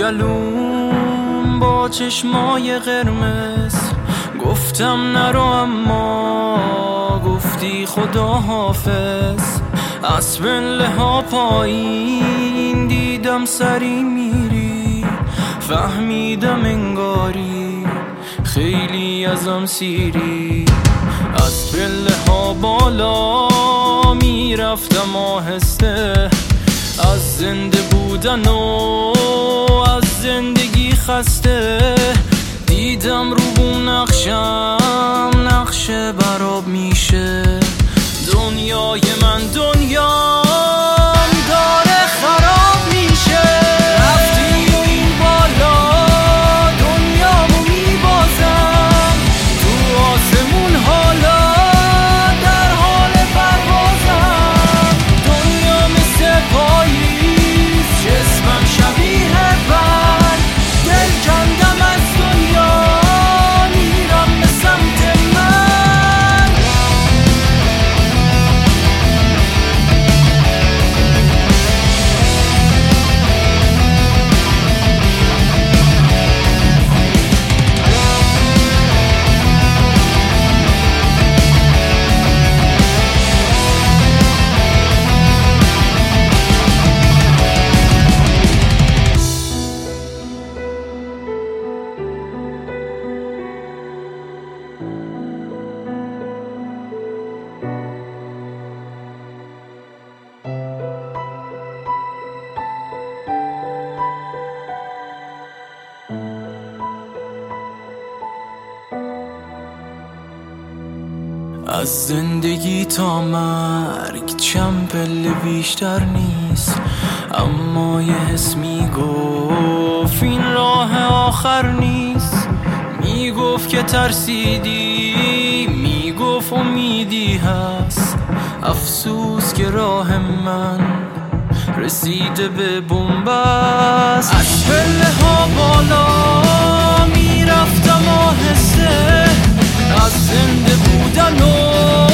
گلوم با چشمای قرمز، گفتم نرو اما گفتی خدا حافظ. از پله ها پایین دیدم سری میری، فهمیدم انگاری خیلی ازم سیری. از پله ها بالا میرفتم آهسته، از زنده بودن و از زندگی خسته. دیدم رو بو نقشم نقشه براب میشه، دنیای من دنیام داره خراب میشه. رفتیم این بالا دنیامو میبازم، تو آسمون حالا در حال پروازم. دنیا مثل پاییز جسمم شبیه برگ، دل کندم از دنیا میرم به سمت من. از زندگی تا مرگ چند پله بیشتر نیست، اما یه حس میگفت این راه آخر نیست. میگفت که ترسیدی، میگفت امیدی هست. افسوس که راه من رسیده به بن‌بست. از پله ها بالا میرفتم آهسته، از زنده بودن و